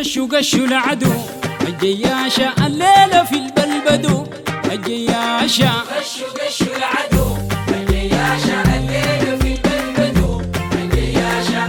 غشوا غشوا العدو الجياشة الليلة في البلبدو الجياشة غشوا غشوا العدو الجياشة الليلة في البلبدو الجياشة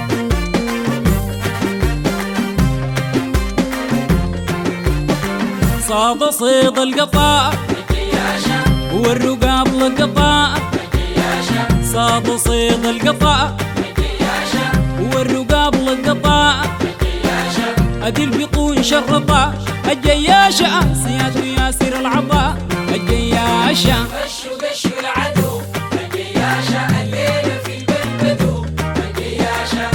صاد صيد القطاع الجياشة والرقاب للقطاع الجياشة صاد صيد القطاع الجياشة والرقاب للقطاع الجياشة أدي البطون شرطة الجياشة سياد وياسر العطاء الجياشة غشوا غشوا العدو الجياشة الليلة في البلبدو الجياشة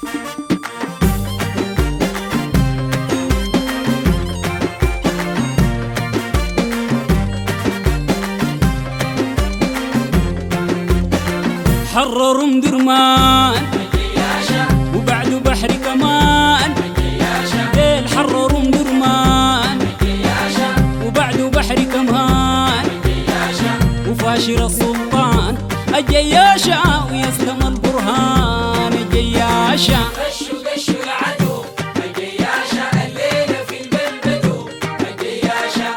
حرروا مدرمان الجياشة وبعده بحر كمان الجياشة ليل حرروا مدرمان الجياشة وبعده بحر كمان الجياشة وفاشر السلطان الجياشة ويسلم البرهان الجياشة غشوا غشوا العدو الجياشة الليلة في البلبدو الجياشة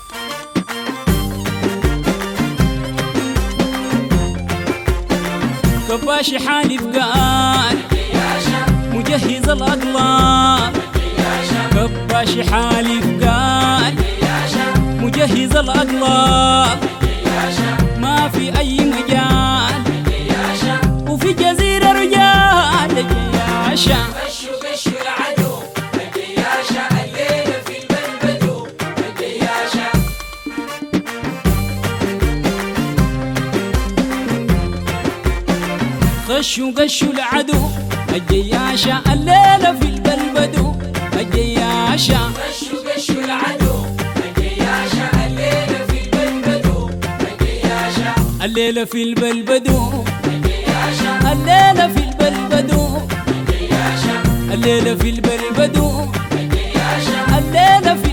كباشي حالف قال الجياشة مجهز الأقلام الجياشة كباشي حالف قال الجياشة مجهز الأقلام الجياشة ما في أي مجال الجياشة وفي جزيرة رجال الجياشة غشوا غشوا العدو الجياشة الليلة في البلبدو الجياشة غشوا غشوا العدو الجياشة الليلة في البلبدو الجياشة غشوا غشوا العدو الجياشة الليلة في البلبدو الجياشة الليلة في البلبدو الجياشة الليلة في البلبدو الجياشة الليلة في البلبدو الجياشة الليلة في